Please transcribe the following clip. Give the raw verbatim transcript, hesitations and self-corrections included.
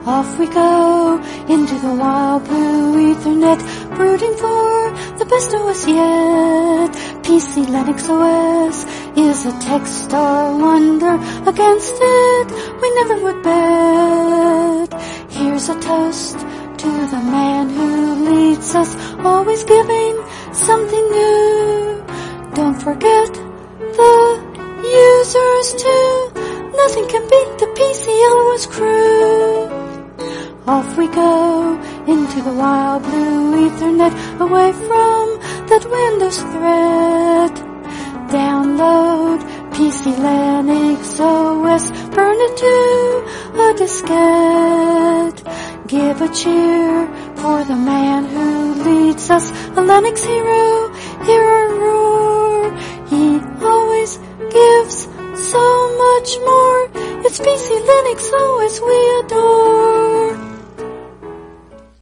Off we go into the wild blue Ethernet, brooding for the best O S yet. P C Linux O S is a Techstar wonder. Against it we never would bet. Here's a toast to the man who leads us, always giving something new. Don't forget the users too. Nothing can beat the P C L O S crew. Off we go into the wild blue Ethernet, away from that Windows threat. Download P C Linux O S, burn it to a diskette. Give a cheer for the man who leads us, a Linux hero, hear a roar. He always gives so much more. It's P C Linux O S we adore.